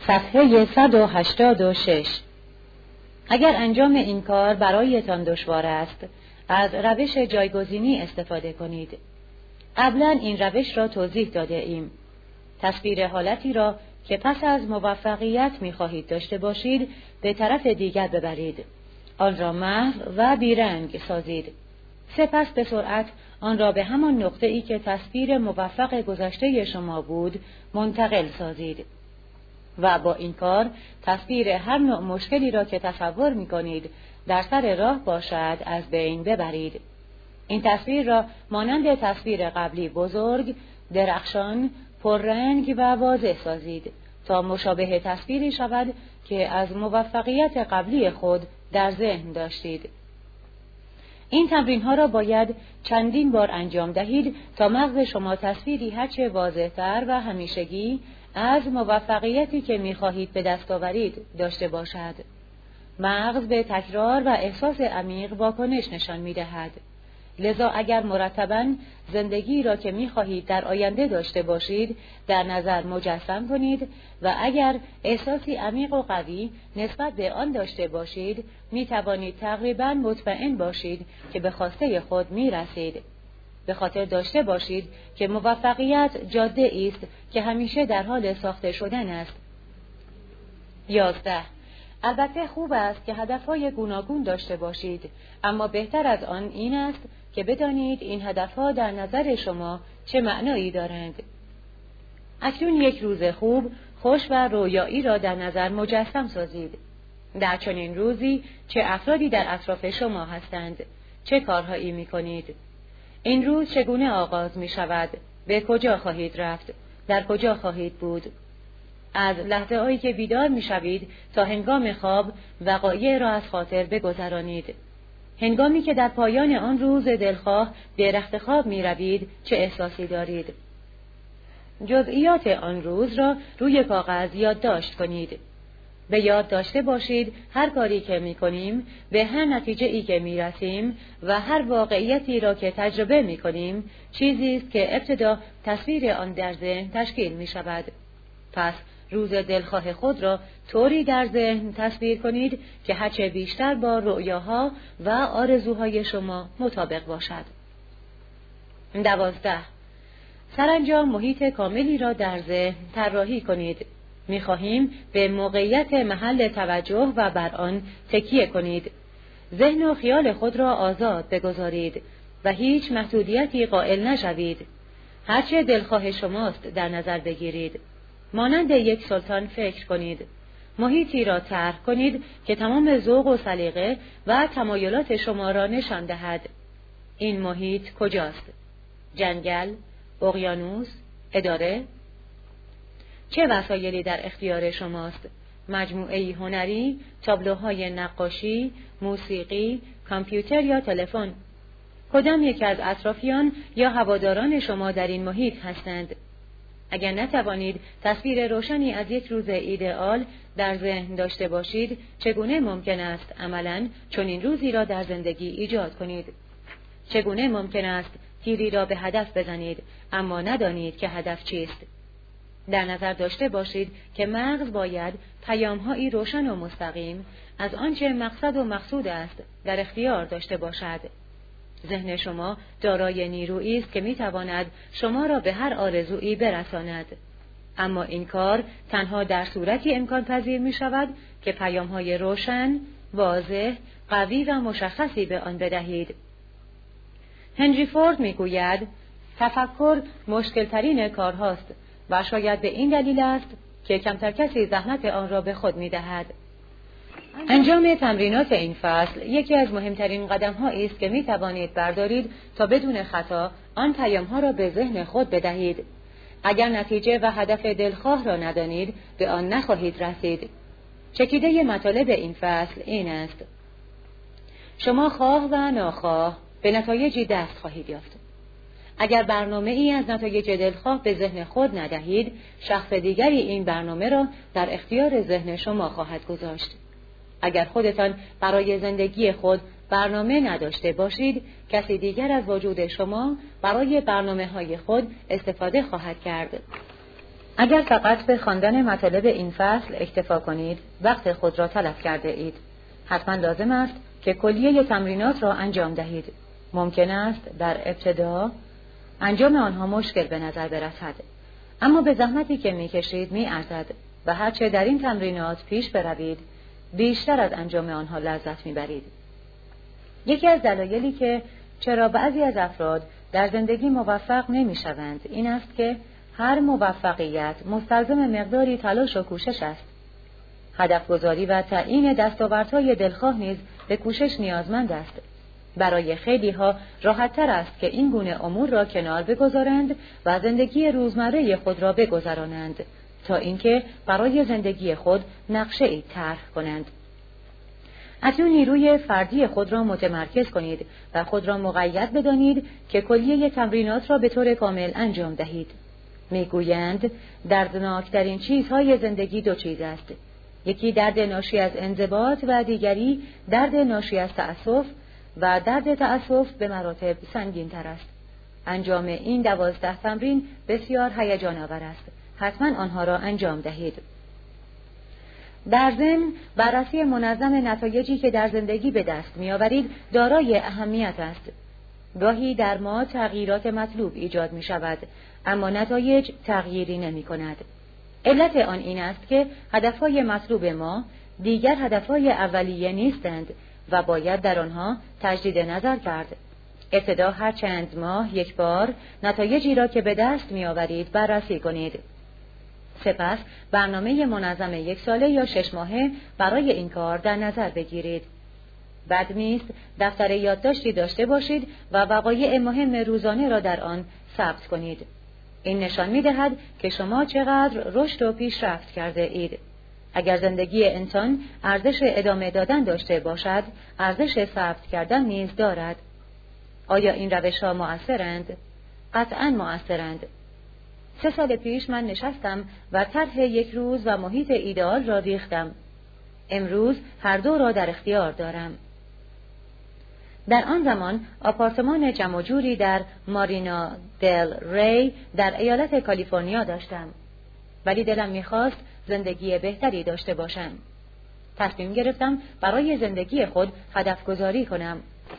صفحه 186. اگر انجام این کار برایتان دشوار است، از روش جایگزینی استفاده کنید. قبلا این روش را توضیح داده ایم. تصویر حالتی را که پس از موفقیت می‌خواهید داشته باشید به طرف دیگر ببرید. آن را محو و بیرنگ سازید. سپس به سرعت آن را به همان نقطه‌ای که تصویر موفق گذشته شما بود منتقل سازید. و با این کار تصویر هر نوع مشکلی را که تصور می‌کنید در سر راه باشد از بین ببرید. این تصویر را مانند تصویر قبلی بزرگ، درخشان، پررنگ و واضح سازید تا مشابه تصویری شود که از موفقیت قبلی خود در ذهن داشتید. این تمرین‌ها را باید چندین بار انجام دهید تا مغز شما تصویری هرچه واضح‌تر و همیشگی از موفقیتی که می‌خواهید به دست آورید داشته باشد. مغز به تکرار و احساس عمیق واکنش نشان می‌دهد. لذا اگر مرتباً زندگی را که می‌خواهید در آینده داشته باشید در نظر مجسم کنید و اگر احساسی عمیق و قوی نسبت به آن داشته باشید می‌توانید تقریباً مطمئن باشید که به خواسته خود می‌رسید. به خاطر داشته باشید که موفقیت جاده است که همیشه در حال ساخته شدن است. 11. البته خوب است که هدفهای گوناگون داشته باشید، اما بهتر از آن این است که بدانید این هدفها در نظر شما چه معنایی دارند. اکنون یک روز خوب، خوش و رویایی را در نظر مجسم سازید. در چنین روزی چه افرادی در اطراف شما هستند؟ چه کارهایی می‌کنید؟ این روز چگونه آغاز می‌شود؟ به کجا خواهید رفت؟ در کجا خواهید بود؟ از لحظه‌هایی که بیدار می‌شوید تا هنگام خواب وقایع را از خاطر بگذرانید. هنگامی که در پایان آن روز دلخواه به رخت خواب می‌روید چه احساسی دارید؟ جزئیات آن روز را روی کاغذ یادداشت کنید. به یاد داشته باشید هر کاری که می‌کنیم، به هر نتیجه‌ای که می‌رسیم و هر واقعیتی را که تجربه می‌کنیم چیزی است که ابتدا تصویر آن در ذهن تشکیل می‌شود. پس روز دلخواه خود را طوری در ذهن تصویر کنید که هرچه بیشتر با رؤیاها و آرزوهای شما مطابق باشد. 12. سرانجام محیط کاملی را در ذهن طراحی کنید. می‌خواهیم به موقعیت محل توجه و بر آن تکیه کنید. ذهن و خیال خود را آزاد بگذارید و هیچ محدودیتی قائل نشوید. هرچه دلخواه شماست در نظر بگیرید. مانند یک سلطان فکر کنید. محیطی را طرح کنید که تمام ذوق و سلیقه و تمایلات شما را نشان دهد. این محیط کجاست؟ جنگل، اقیانوس، اداره؟ چه وسایلی در اختیار شماست؟ مجموعه‌ای هنری، تابلوهای نقاشی، موسیقی، کامپیوتر یا تلفن؟ کدام یک از اطرافیان یا هواداران شما در این محیط هستند؟ اگر نتوانید تصویر روشنی از یک روز ایدئال در ذهن داشته باشید، چگونه ممکن است عملاً چنین روزی را در زندگی ایجاد کنید؟ چگونه ممکن است تیری را به هدف بزنید اما ندانید که هدف چیست؟ در نظر داشته باشید که مغز باید پیام‌هایی روشن و مستقیم از آنچه مقصد و مقصود است در اختیار داشته باشد. ذهن شما دارای نیرویی است که می‌تواند شما را به هر آرزویی برساند. اما این کار تنها در صورتی امکان پذیر می‌شود که پیام‌های روشن، واضح، قوی و مشخصی به آن بدهید. هنری فورد می‌گوید تفکر مشکل‌ترین کارهاست و شاید به این دلیل است که کمتر کسی زحمت آن را به خود می‌دهد. انجام تمرینات این فصل یکی از مهمترین قدم‌هایی است که می‌توانید بردارید تا بدون خطا آن پیام‌ها را به ذهن خود بدهید. اگر نتیجه و هدف دلخواه را ندانید، به آن نخواهید رسید. چکیده مطالب این فصل این است: شما خواه و ناخواه به نتایجی دست خواهید یافت. اگر برنامه‌ای از نتایج دلخواه به ذهن خود ندهید، شخص دیگری این برنامه را در اختیار ذهن شما خواهد گذاشت. اگر خودتان برای زندگی خود برنامه نداشته باشید، کسی دیگر از وجود شما برای برنامه‌های خود استفاده خواهد کرد. اگر فقط به خواندن مطالب این فصل اکتفا کنید، وقت خود را تلف کرده اید. حتما لازم است که کلیه تمرینات را انجام دهید. ممکن است در ابتدا انجام آنها مشکل به نظر برسد، اما به زحمتی که می‌کشید می‌ارزد و هرچه در این تمرینات پیش بروید، بیشتر از انجام آنها لذت می‌برید. یکی از دلایلی که چرا بعضی از افراد در زندگی موفق نمی‌شوند این است که هر موفقیت مستلزم مقداری تلاش و کوشش است. هدف گذاری و تعیین دستاوردهای دلخواه نیز به کوشش نیازمند است. برای خیلی ها راحت تر است که این گونه امور را کنار بگذارند و زندگی روزمره خود را بگذرانند تا اینکه برای زندگی خود نقشه ای طرح کنند. اکنون نیروی فردی خود را متمرکز کنید و خود را مقید بدانید که کلیه تمرینات را به طور کامل انجام دهید. میگویند دردناکترین چیزهای زندگی دو چیز است. یکی درد ناشی از انضباط و دیگری درد ناشی از تأسف و درد تأسف به مراتب سنگین تر است. انجام این 12 تمرین بسیار هیجان آور است. حتما آنها را انجام دهید. در ضمن بررسی منظم نتایجی که در زندگی به دست می‌آورید دارای اهمیت است. گاهی در ما تغییرات مطلوب ایجاد می شود، اما نتایج تغییری نمی کند. علت آن این است که هدفهای مطلوب ما دیگر هدفهای اولیه نیستند و باید در آنها تجدید نظر کرد. ابتدا هر چند ماه یک بار نتایجی را که به دست می آورید بررسی کنید. سپس برنامه منظم 1 ساله یا 6 ماهه برای این کار در نظر بگیرید. بد نیست دفتر یادداشتی داشته باشید و وقایع مهم روزانه را در آن ثبت کنید. این نشان می‌دهد که شما چقدر رشد و پیشرفت کرده اید. اگر زندگی انسان ارزش ادامه دادن داشته باشد، ارزش ثبت کردن نیز دارد. آیا این روش‌ها مؤثرند؟ قطعاً مؤثرند. 3 سال پیش من نشستم و طرح 1 روز و محیط ایدئال را ریختم. امروز هر دو را در اختیار دارم. در آن زمان آپارتمان جمع و جوری در مارینا دل ری در ایالت کالیفرنیا داشتم، ولی دلم می‌خواست زندگی بهتری داشته باشم. تصمیم گرفتم برای زندگی خود هدف گذاری کنم.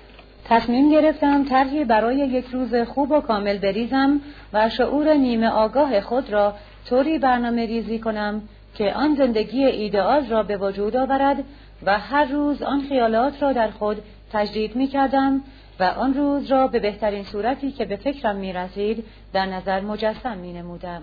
تصمیم گرفتم طرحی برای 1 روز خوب و کامل بریزم و شعور نیمه آگاه خود را طوری برنامه ریزی کنم که آن زندگی ایدئال را به وجود آورد و هر روز آن خیالات را در خود تجدید می کردم و آن روز را به بهترین صورتی که به فکرم می رسید در نظر مجسم می نمودم.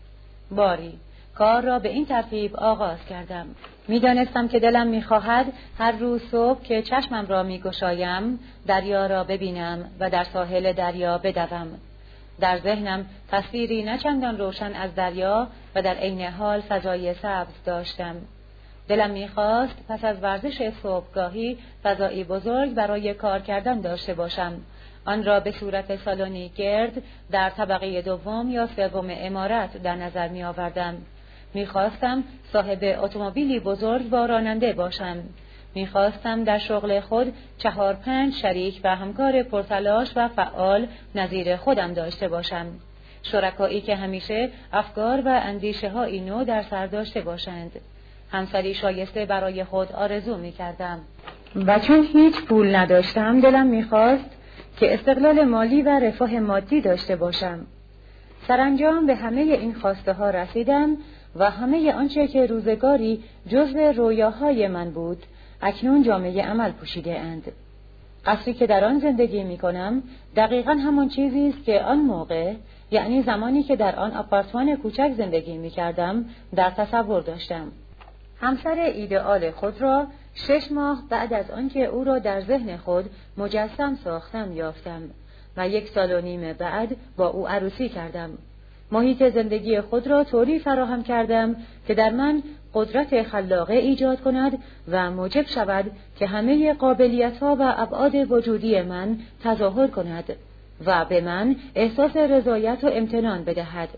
باری کار را به این ترتیب آغاز کردم. می دانستم که دلم می خواهد هر روز صبح که چشمم را می گشایم دریا را ببینم و در ساحل دریا بدوم. در ذهنم تصویری نه چندان روشن از دریا و در عین حال فضای سبز داشتم. دلم می‌خواست پس از ورزش صبحگاهی فضایی بزرگ برای کار کردن داشته باشم. آن را به صورت سالنی گرد در طبقه 2 یا 3 عمارت در نظر می‌آوردم. می‌خواستم صاحب اتومبیلی بزرگ و راننده باشم. می‌خواستم در شغل خود 4-5 شریک و همکار پرتلاش و فعال نظیر خودم داشته باشم. شرکایی که همیشه افکار و اندیشه‌های نو در سر داشته باشند. همسری شایسته برای خود آرزو می‌کردم و چون هیچ پول نداشتم دلم می‌خواست که استقلال مالی و رفاه مادی داشته باشم. سرانجام به همه این خواسته ها رسیدم و همه آنچه که روزگاری جزو رویاهای من بود اکنون جامه عمل پوشیده اند. قصری که در آن زندگی می‌کنم دقیقاً همان چیزی است که آن موقع، یعنی زمانی که در آن آپارتمان کوچک زندگی می‌کردم، در تصور داشتم. همسر ایدئال خود را 6 ماه بعد از آنکه او را در ذهن خود مجسم ساختم یافتم و 1 سال و نیم بعد با او عروسی کردم. محیط زندگی خود را طوری فراهم کردم که در من قدرت خلاقه ایجاد کند و موجب شود که همه قابلیت‌ها و ابعاد وجودی من تظاهر کند و به من احساس رضایت و امتنان بدهد.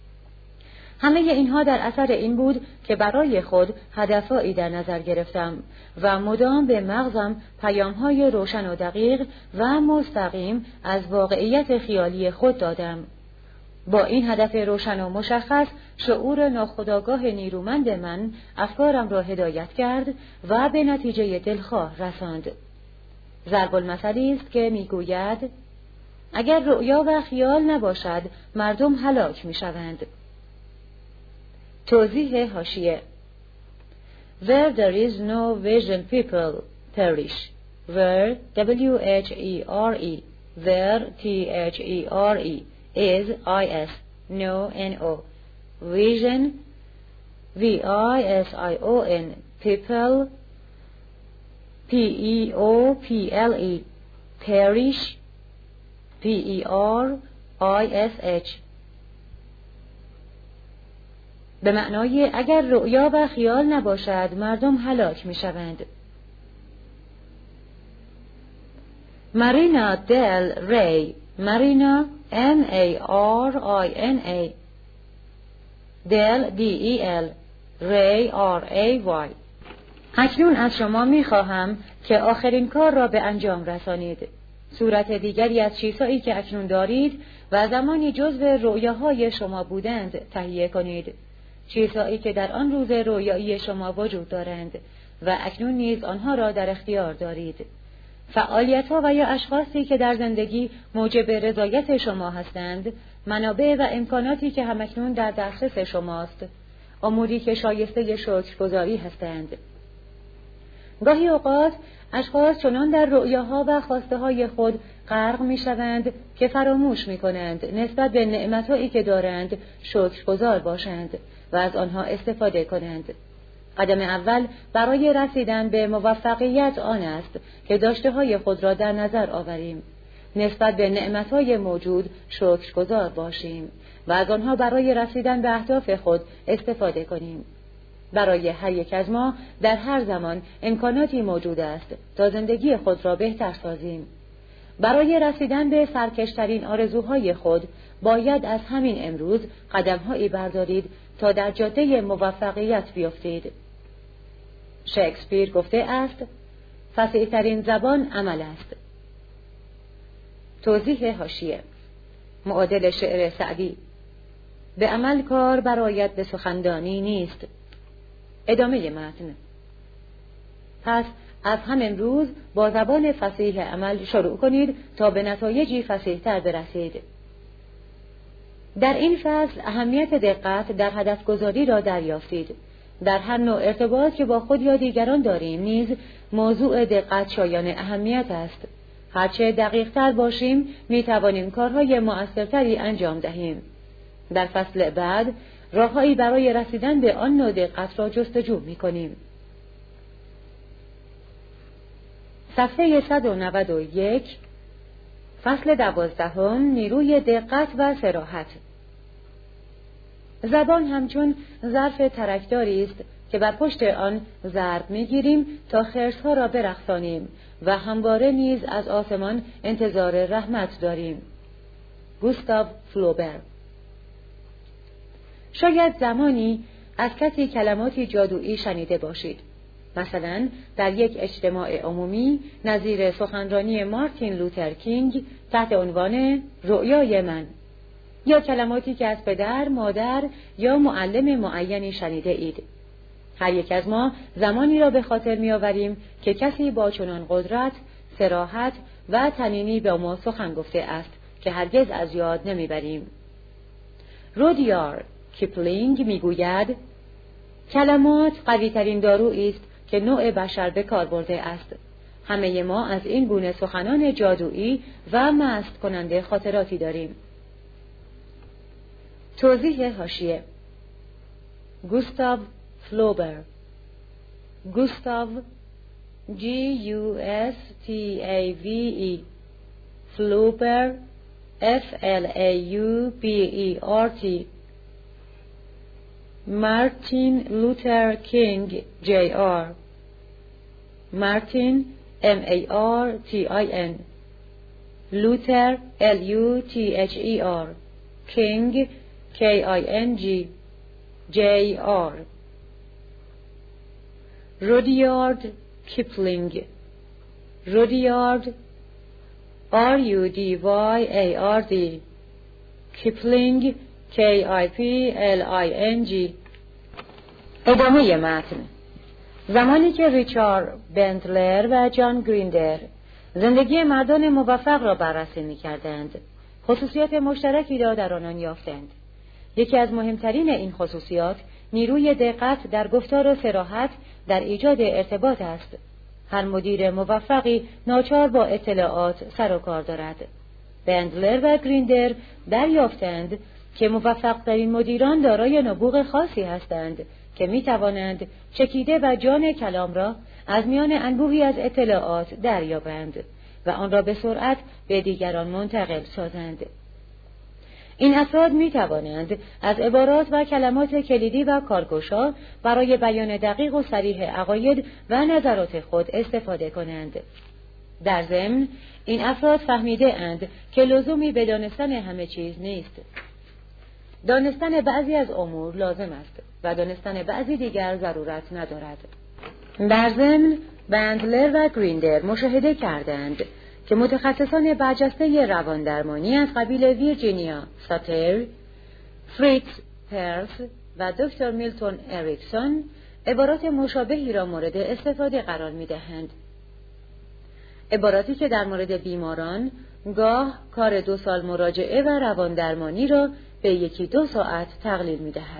همه اینها در اثر این بود که برای خود هدفهایی در نظر گرفتم و مدام به مغزم پیام‌های روشن و دقیق و مستقیم از واقعیت خیالی خود دادم. با این هدف روشن و مشخص شعور ناخودآگاه نیرومند من افکارم را هدایت کرد و به نتیجه دلخواه رساند. ضرب المثلی است که میگوید اگر رؤیا و خیال نباشد مردم هلاک میشوند. توضیح حاشیه: Where there is no vision people perish. Where W-H-E-R-E Where T-H-E-R-E is I-S no N-O Vision V-I-S-I-O-N People P-E-O-P-L-E Perish P-E-R-I-S-H. به معنای اگر رؤیا و خیال نباشد مردم هلاک می شوند. مارینا دل ری مارینا M-A-R-I-N-A دل D-E-L ری R-A-Y. اکنون از شما می خواهم که آخرین کار را به انجام رسانید. صورت دیگری از چیزهایی که اکنون دارید و زمانی جزو رؤیاهای شما بودند تهیه کنید. چیزهایی که در آن روز رویایی شما وجود دارند و اکنون نیز آنها را در اختیار دارید. فعالیت‌ها و یا اشخاصی که در زندگی موجب رضایت شما هستند، منابع و امکاناتی که همکنون در دسترس شماست، اموری که شایسته شکرگزاری هستند. گاهی اوقات اشخاص چنان در رؤیاها و خواسته‌های خود غرق می‌شوند که فراموش می‌کنند نسبت به نعمت‌هایی که دارند شکرگزار باشند و از آنها استفاده کنند. قدم اول برای رسیدن به موفقیت آن است که داشته‌های خود را در نظر آوریم، نسبت به نعمت‌های موجود شکرگزار باشیم و از آنها برای رسیدن به اهداف خود استفاده کنیم. برای هر یک از ما در هر زمان امکاناتی موجود است تا زندگی خود را بهتر سازیم. برای رسیدن به سرکشترین آرزوهای خود باید از همین امروز قدم‌هایی بردارید تا در جاده موفقیت بیفتید. شکسپیر گفته است فصیح‌ترین زبان عمل است. توضیح حاشیه: معادل شعر سعدی: به عمل کار برایت به سخندانی نیست. ادامه متن: پس از همین روز با زبان فصیح عمل شروع کنید تا به نتایجی فصیح‌تر برسید. در این فصل اهمیت دقت در هدف گذاری را دریافتید. در هر نوع ارتباط که با خود یا دیگران داریم نیز موضوع دقت شایان اهمیت است. هرچه دقیق‌تر باشیم می‌توانیم کارهای مؤثرتری انجام دهیم. در فصل بعد راههایی برای رسیدن به آن نوع دقت را جستجو می‌کنیم. صفحه 191 فصل 12 نیروی دقت و صراحت. زبان همچون ظرف ترکداری است که بر پشت آن ضرب می‌گیریم تا خرس‌ها را برقصانیم و همواره نیز از آسمان انتظار رحمت داریم. گوستاو فلوبر. شاید زمانی از کسی کلماتی جادویی شنیده باشید، مثلا در یک اجتماع عمومی نظیر سخنرانی مارتین لوتر کینگ تحت عنوان رؤیای من، یا کلماتی که از پدر، مادر یا معلم معینی شنیده اید. هر یک از ما زمانی را به خاطر می‌آوریم که کسی با چنان قدرت، صراحت و طنینی به ما سخن گفته است که هرگز از یاد نمیبریم. رودیارد کیپلینگ میگوید کلمات قوی‌ترین دارویی است که نوع بشر به کار برده است. همه ما از این گونه سخنان جادویی و مست کننده خاطراتی داریم. توضیح حاشیه: گوستاو فلوبر. گوستاو G-U-S-T-A-V-E فلوبر F-L-A-U-B-E-R-T. مارتین لوتر کینگ Jr. مارتین M-A-R-T-I-N لوتر L-U-T-H-E-R کینگ K-I-N-G J-R. رودیارد کیپلینگ. رودیارد R-U-D-Y-A-R-D کیپلینگ KIPLING. ادامه متن. زمانی که ریچارد بندلر و جان گریندر زندگی مردان موفق را بررسی می‌کردند، خصوصیات مشترکی را در آنان یافتند. یکی از مهمترین این خصوصیات نیروی دقت در گفتار و صراحت در ایجاد ارتباط است. هر مدیر موفقی ناچار با اطلاعات سر و کار دارد. بندلر و گریندر دریافتند که موفق‌ترین مدیران دارای نبوغ خاصی هستند که می‌توانند چکیده و جان کلام را از میان انبوهی از اطلاعات دریابند و آن را به سرعت به دیگران منتقل سازند. این افراد می توانند از عبارات و کلمات کلیدی و کارگشا برای بیان دقیق و صریح عقاید و نظرات خود استفاده کنند. در ضمن این افراد فهمیده اند که لزومی به دانستن همه چیز نیست. دانستن بعضی از امور لازم است و دانستن بعضی دیگر ضرورت ندارد. در ضمن بندلر و گریندر مشاهده کردند که متخصصان برجسته رواندرمانی از قبیل ویرجینیا ساتر، فریتز پرس و دکتر میلتون اریکسون عبارات مشابهی را مورد استفاده قرار می‌دهند. عباراتی که در مورد بیماران گاه کار 2 سال مراجعه و رواندرمانی را به 1-2 ساعت تقلیل می‌دهد.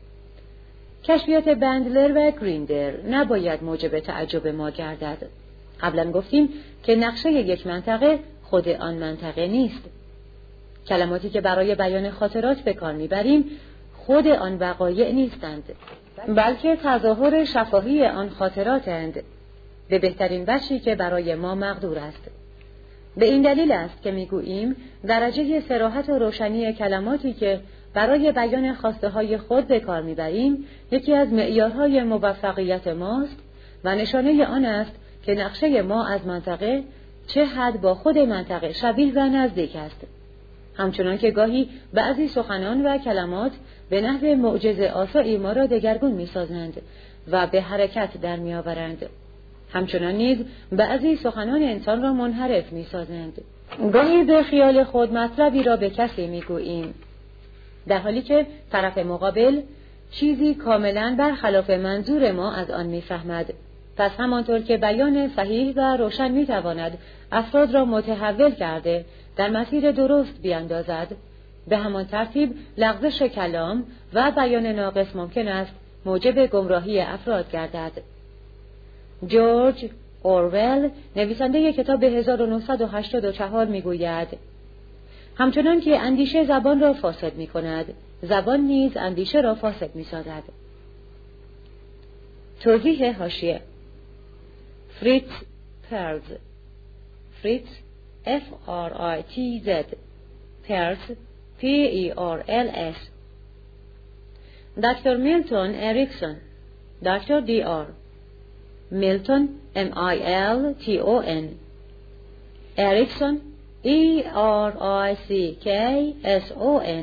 کشفیات بندلر و گریندر نباید موجب تعجب ما گردد. قبلا گفتیم که نقشه یک منطقه خود آن منطقه نیست. کلماتی که برای بیان خاطرات به کار میبریم خود آن وقایع نیستند، بلکه تظاهر شفاهی آن خاطراتند، به بهترین وجهی که برای ما مقدور است. به این دلیل است که میگوییم درجه صراحت و روشنی کلماتی که برای بیان خواسته های خود به کار میبریم یکی از معیارهای موفقیت ماست و نشانه آن است که نقشه ما از منطقه چه حد با خود منطقه شبیه و نزدیک است. همچنان که گاهی بعضی سخنان و کلمات به نحو معجزه آسایی ما را دگرگون می‌سازند و به حرکت در می‌آورند، همچنان نیز بعضی سخنان انسان را منحرف می‌سازند. گاهی به خیال خود مطلبی را به کسی می‌گوییم، در حالی که طرف مقابل چیزی کاملاً برخلاف منظور ما از آن می‌فهمد. پس همانطور که بیان صحیح و روشن می‌تواند افراد را متحول کرده در مسیر درست بیاندازد، به همان ترتیب لغزش کلام و بیان ناقص ممکن است موجب گمراهی افراد گردد. جورج اورول نویسنده کتاب 1984 میگوید همچنان که اندیشه زبان را فاسد می‌کند، زبان نیز اندیشه را فاسد می‌سازد. توضیح حاشیه: فریتز پرز، فریتز FRITZ، پرز PERLS. دکتر میلتون اریکسون، دکتر DR میلتون MILTON، اریکسون ERICKSON.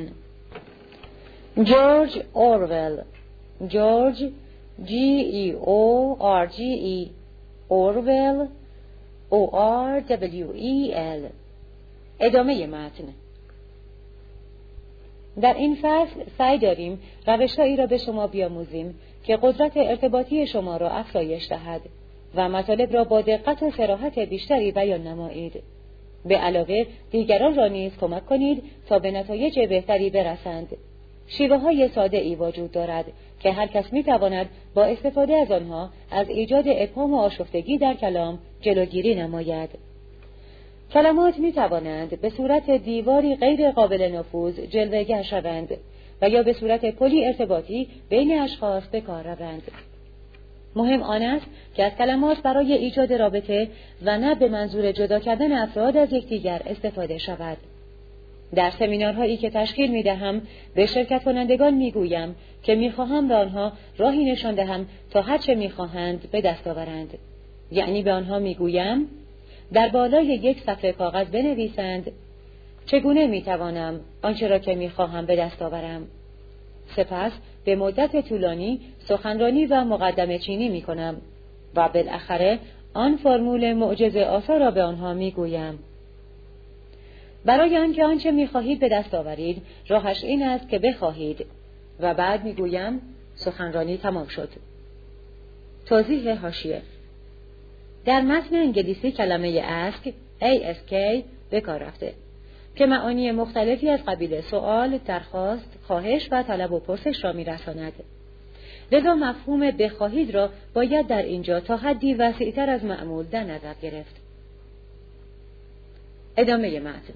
جورج اورول، جورج GEORGE، اورول ORWEL. ادامه متن. در این فصل سعی داریم روش‌هایی را به شما بیاموزیم که قدرت ارتباطی شما را افزایش دهد و مطالب را با دقت و صراحت بیشتری بیان نمایید. به علاوه دیگران را نیز کمک کنید تا به نتایج بهتری برسند. شیوه‌های ساده‌ای وجود دارد که هر کس می‌تواند با استفاده از آنها از ایجاد ابهام و آشفتگی در کلام جلوگیری نماید. کلمات می‌توانند به صورت دیواری غیر قابل نفوذ جلوه‌گر شوند و یا به صورت پلی ارتباطی بین اشخاص به کار روند. مهم آن است که از کلمات برای ایجاد رابطه و نه به منظور جدا کردن افراد از یکدیگر استفاده شود. در سمینارهایی که تشکیل می‌دهم به شرکت کنندگان می‌گویم که می‌خواهم به آنها راهی نشان دهم تا هر چه می‌خواهند به دست آورند. یعنی به آنها می‌گویم در بالای یک صفحه کاغذ بنویسند چگونه می‌توانم آنچه را که می‌خواهم به دست آورم. سپس به مدت طولانی سخنرانی و مقدمه چینی می‌کنم و بالاخره آن فرمول معجزه آسا را به آنها می‌گویم. برای آنکه آنچه می‌خواهید به دست آورید، راهش این است که بخواهید. و بعد می‌گویم سخنرانی تمام شد. توضیح حاشیه: در متن انگلیسی کلمه ask به کار رفته که معانی مختلفی از قبیل سؤال، درخواست، خواهش و طلب و پرسش را می‌رساند. لذا مفهوم بخواهید را باید در اینجا تا حدی وسیع‌تر از معمول در نظر گرفت. ادامه متن.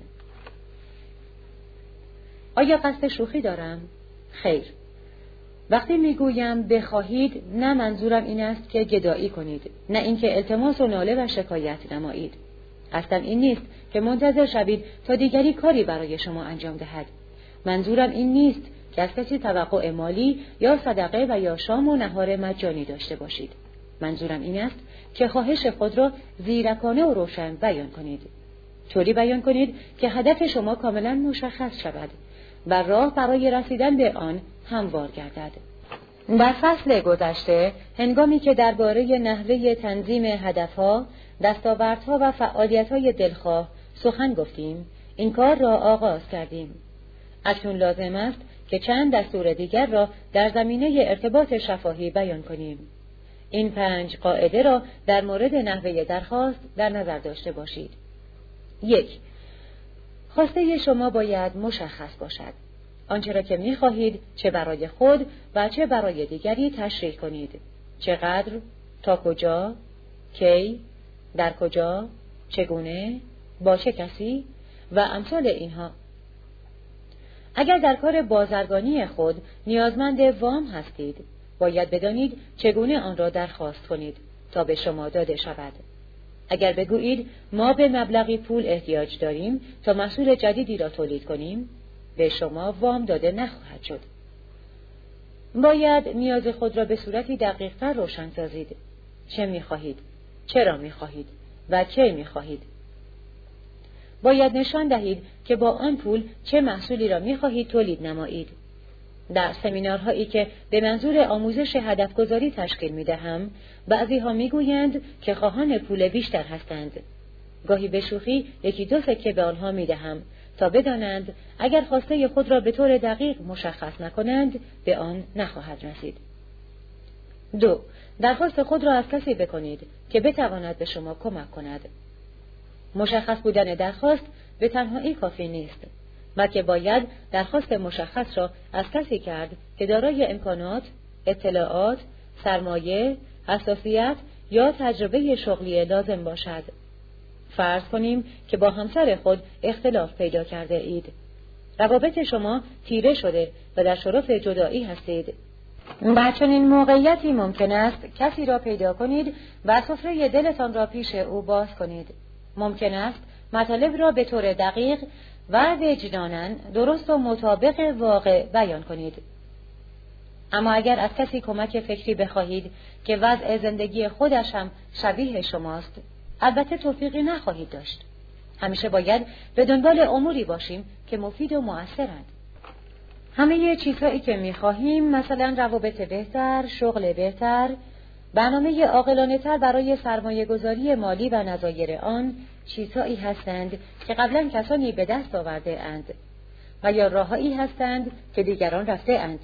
آیا قصد شوخی دارم؟ خیر. وقتی میگویم بخواهید، نه منظورم این است که گدایی کنید، نه اینکه التماس و ناله و شکایت نمایید. قصدم این نیست که منتظر شوید تا دیگری کاری برای شما انجام دهد. منظورم این نیست که از کسی توقع مالی یا صدقه و یا شام و نهار مجانی داشته باشید. منظورم این است که خواهش خود را زیرکانه و روشن بیان کنید. طوری بیان کنید که هدف شما کاملا مشخص شود و راه برای رسیدن به آن هموار گردد. در فصل گذشته، هنگامی که درباره نحوه تنظیم هدفها، دستاوردها و فعالیت‌های دلخواه سخن گفتیم، این کار را آغاز کردیم. اکنون لازم است که چند دستور دیگر را در زمینه ارتباط شفاهی بیان کنیم. این 5 قاعده را در مورد نحوه درخواست در نظر داشته باشید. 1. خواسته شما باید مشخص باشد. آنچه را که می‌خواهید چه برای خود و چه برای دیگری تشریح کنید. چقدر، تا کجا، کی، در کجا، چگونه، با چه کسی و امثال اینها. اگر در کار بازرگانی خود نیازمند وام هستید، باید بدانید چگونه آن را درخواست کنید تا به شما داده شود. اگر بگویید ما به مبلغی پول احتیاج داریم تا محصول جدیدی را تولید کنیم، به شما وام داده نخواهد شد. باید نیاز خود را به صورتی دقیق‌تر روشن سازید. چه می‌خواهید؟ چرا می‌خواهید؟ و کی می‌خواهید؟ باید نشان دهید که با آن پول چه محصولی را می‌خواهید تولید نمایید. در سمینارهایی که به منظور آموزش هدفگذاری تشکیل می‌دهم، بعضی‌ها می‌گویند که خواهان پول بیشتر هستند. گاهی به شوخی 1-2 سکه به آنها می‌دهم تا بدانند اگر خواسته خود را به طور دقیق مشخص نکنند، به آن نخواهد رسید. 2. درخواست خود را از کسی بکنید که بتواند به شما کمک کند. مشخص بودن درخواست به تنهایی کافی نیست، بلکه باید درخواست مشخص را از کسی کرد که دارای امکانات، اطلاعات، سرمایه، حساسیت یا تجربه شغلی لازم باشد. فرض کنیم که با همسر خود اختلاف پیدا کرده اید. روابط شما تیره شده و در شرف جدایی هستید. در چنین موقعیتی ممکن است کسی را پیدا کنید و سفره دلتان را پیش او باز کنید. ممکن است مطالب را به طور دقیق و وجداناً درست و مطابق واقع بیان کنید. اما اگر از کسی کمک فکری بخواهید که وضع زندگی خودش هم شبیه شماست، البته توفیقی نخواهید داشت. همیشه باید به دنبال اموری باشیم که مفید و مؤثرند. همه چیزهایی که می‌خواهیم، مثلا روابط بهتر، شغل بهتر، برنامه عاقلانه‌تر برای سرمایه‌گذاری مالی و نظایر آن، چیزهایی هستند که قبلا کسانی به دست آورده اند و یا راههایی هستند که دیگران رفته اند.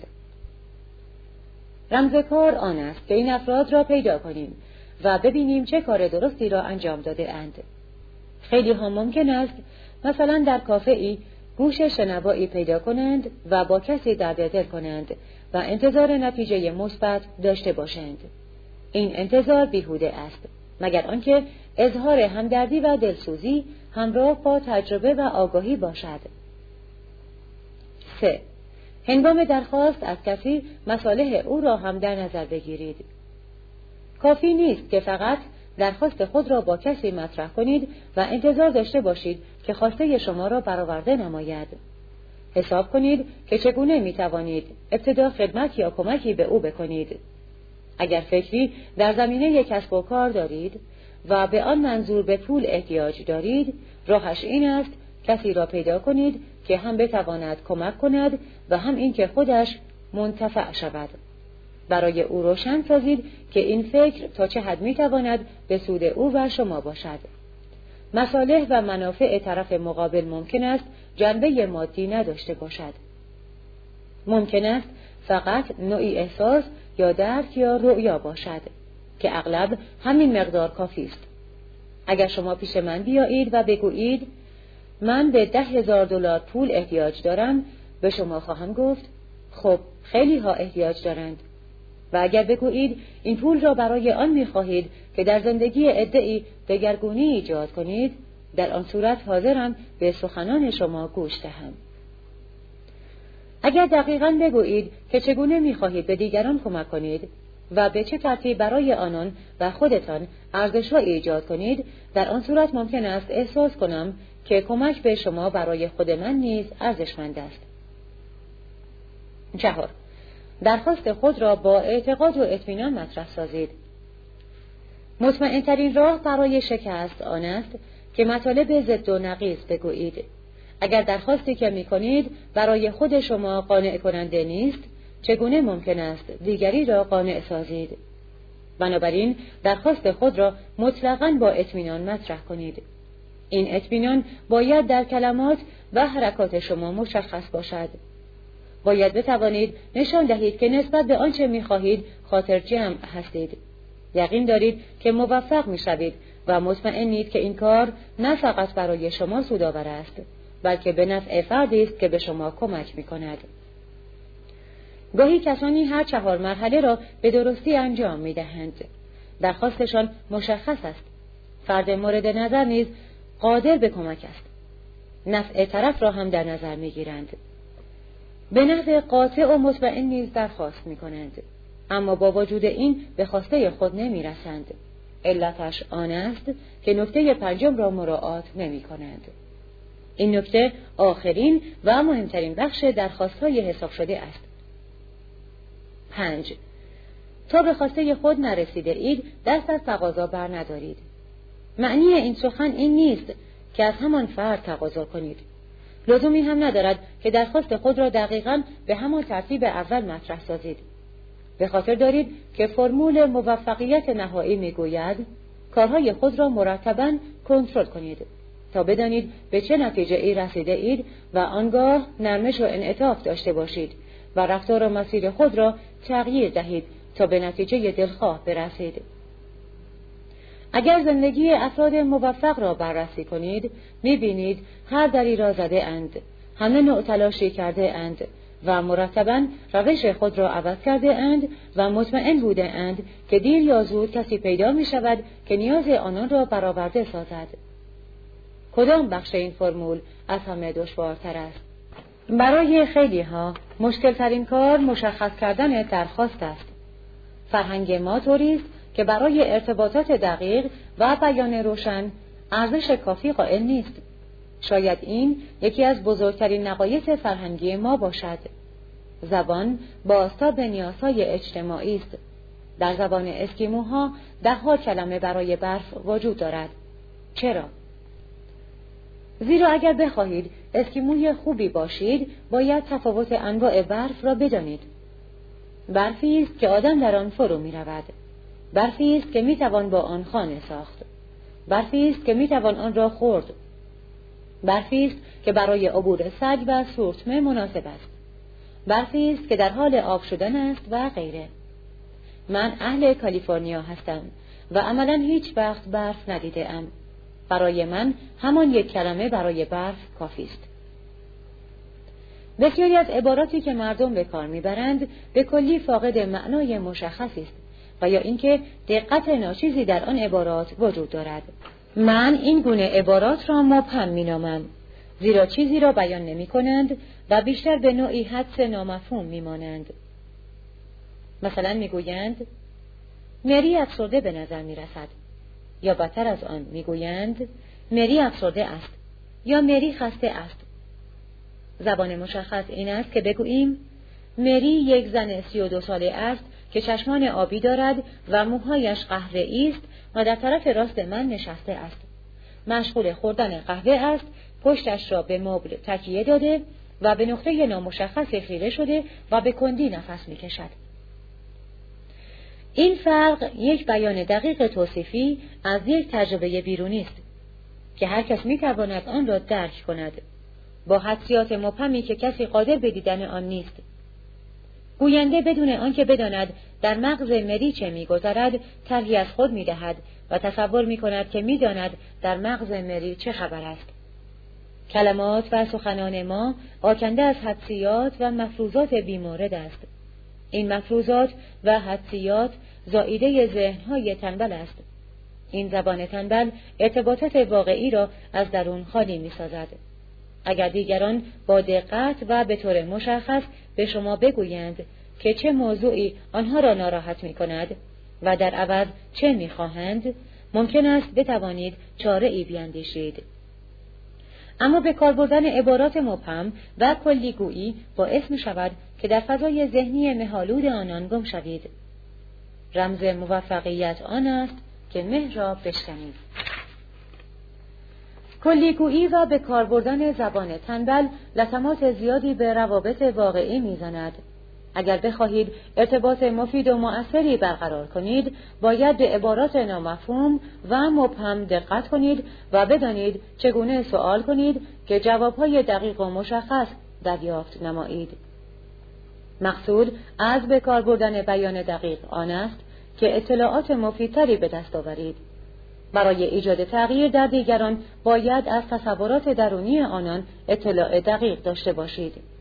رمز کار آن است که این افراد را پیدا کنیم و ببینیم چه کار درستی را انجام داده اند. خیلی ها ممکن است مثلا در کافه‌ای گوش شنوایی پیدا کنند و با کسی درد دل کنند و انتظار نتیجه مثبت داشته باشند. این انتظار بیهوده است، مگر آنکه اظهار همدردی و دلسوزی همراه با تجربه و آگاهی باشد. 3. هنگام درخواست از کسی مصالح او را هم در نظر بگیرید. کافی نیست که فقط درخواست خود را با کسی مطرح کنید و انتظار داشته باشید که خواسته شما را برآورده نماید. حساب کنید که چگونه می توانید ابتدا خدمت یا کمکی به او بکنید. اگر فکری در زمینه کسب و کار دارید و به آن منظور به پول احتیاج دارید، راهش این است کسی را پیدا کنید که هم بتواند کمک کند و هم این که خودش منتفع شود. برای او روشن سازید که این فکر تا چه حد میتواند به سود او و شما باشد. مصالح و منافع طرف مقابل ممکن است جنبه مادی نداشته باشد. ممکن است فقط نوعی احساس یا درک یا رؤیا باشد که اغلب همین مقدار کافی است. اگر شما پیش من بیایید و بگویید من به $10,000 پول احتیاج دارم، به شما خواهم گفت خب خیلی ها احتیاج دارند. و اگر بگویید این پول را برای آن می‌خواهید که در زندگی عده‌ای دگرگونی ایجاد کنید، در آن صورت حاضرم به سخنان شما گوش دهم. اگر دقیقاً بگویید که چگونه می‌خواهید به دیگران کمک کنید و به چه ترتیب برای آنان و خودتان ارزش را ایجاد کنید، در آن صورت ممکن است احساس کنم که کمک به شما برای خود من نیز ارزشمند است. 4. درخواست خود را با اعتقاد و اطمینان مطرح سازید. مطمئن‌ترین راه برای شکست آن است که مطالب ضد و نقیض بگویید. اگر درخواستی که می‌کنید برای خود شما قانع کننده نیست، چگونه ممکن است دیگری را قانع سازید؟ بنابراین درخواست خود را مطلقاً با اطمینان مطرح کنید. این اطمینان باید در کلمات و حرکات شما مشخص باشد. باید بتوانید نشان دهید که نسبت به آنچه می‌خواهید خاطر جمع هستید. یقین دارید که موفق می‌شوید و مطمئنید که این کار نه فقط برای شما سودآور است، بلکه به نفع فردی است که به شما کمک می‌کند. گاهی کسانی هر 4 مرحله را به درستی انجام می‌دهند. درخواستشان مشخص است. فرد مورد نظر نیز قادر به کمک است. نفع طرف را هم در نظر می‌گیرند. به نحو قاطع و مطمئن نیز درخواست می‌کنند، اما با وجود این به خواسته خود نمی‌رسند. علتش آن است که نکته 5 را مراعات نمی‌کنند. این نکته آخرین و مهمترین بخش درخواست‌های حساب شده است. 5. تا به خواسته خود نرسیده اید، دست از تقاضا بر ندارید. معنی این سخن این نیست که از همان فرد تقاضا کنید. لزومی هم ندارد که درخواست خود را دقیقاً به همان ترتیب اول مطرح سازید. به خاطر دارید که فرمول موفقیت نهایی میگوید کارهای خود را مرتباً کنترل کنید تا بدانید به چه نتیجه ای رسیده اید و آنگاه نرمش و انعطاف داشته باشید و رفتار و مسیر خود را تغییر دهید تا به نتیجه دلخواه برسید. اگر زندگی افراد موفق را بررسی کنید، می‌بینید هر دری را زده اند، همه نوع تلاشی کرده اند و مرتباً روش خود را عوض کرده اند و مطمئن بوده اند که دیر یا زود کسی پیدا می شود که نیاز آنان را برآورده سازد. کدام بخش این فرمول از همه دشوارتر است؟ برای خیلی ها مشکل ترین کار مشخص کردن درخواست است. فرهنگ ما طوری است که برای ارتباطات دقیق و بیان روشن ارزش کافی قائل نیست. شاید این یکی از بزرگترین نقایص فرهنگی ما باشد. زبان بازتاب نیازهای اجتماعی است. در زبان اسکیموها 10 کلمه برای برف وجود دارد. چرا؟ زیرا اگر بخواهید اسکیموی خوبی باشید، باید تفاوت انواع برف را بدانید. برفی است که آدم در آن فرو می رود. برفی است که می توان با آن خانه ساخت. برفی است که می توان آن را خورد. برفی است که برای عبور سگ و سورتمه مناسب است. برفی است که در حال آب شدن است و غیره. من اهل کالیفرنیا هستم و عملاً هیچ وقت برف ندیده ام. برای من همان 1 کلمه برای برف کافی است. بسیاری از عباراتی که مردم به کار میبرند به کلی فاقد معنای مشخصی است و یا اینکه دقت ناچیزی در آن عبارات وجود دارد. من این گونه عبارات را مبهم مینامم، زیرا چیزی را بیان نمی کنند و بیشتر به نوعی حدس نامفهوم میمانند. مثلا میگویند مری افسرده به نظر میرسد، یا بدتر از آن میگویند مری افسرده است یا مری خسته است. زبان مشخص این است که بگوییم مری یک زن 32 ساله است که چشمان آبی دارد و موهایش قهوه‌ای است و در طرف راست من نشسته است. مشغول خوردن قهوه است، پشتش را به مبل تکیه داده و به نقطه نامشخصی خیره شده و به کندی نفس می‌کشد. این فرق یک بیان دقیق توصیفی از یک تجربه بیرونی است. که هر کس می‌تواند آن را درک کند، با حدسیات مبهمی که کسی قادر به دیدن آن نیست. گوینده بدون آنکه بداند در مغز مری چه می‌گذرد، طرحی از خود می‌دهد و تصور می‌کند که می‌داند در مغز مری چه خبر است. کلمات و سخنان ما آکنده از حدسیات و مفروضات بیمورد است. این مفروضات و حدسیات زائیده ذهن‌های تنبل است. این زبان تنبل ارتباطات واقعی را از درون خالی می‌سازد. اگر دیگران با دقت و به طور مشخص به شما بگویند که چه موضوعی آنها را ناراحت می‌کند و در عوض چه می‌خواهند، ممکن است بتوانید چاره‌ای بیندیشید. اما به کار بردن عبارات مبهم و کلیگویی باعث می‌شود که در فضای ذهنی مه‌آلود آنان گم شوید. رمز موفقیت آن است که مه را بشکنید. کلیگویی و به کار بردن زبان تنبل لطمات زیادی به روابط واقعی می‌زند. اگر بخواهید ارتباط مفید و مؤثری برقرار کنید، باید به عبارات نامفهوم و مبهم دقت کنید و بدانید چگونه سوال کنید که جوابهای دقیق و مشخص دریافت نمایید. مقصود از به کار بردن بیان دقیق آن است که اطلاعات مفیدتری به دست آورید. برای ایجاد تغییر در دیگران باید از تصورات درونی آنان اطلاع دقیق داشته باشید.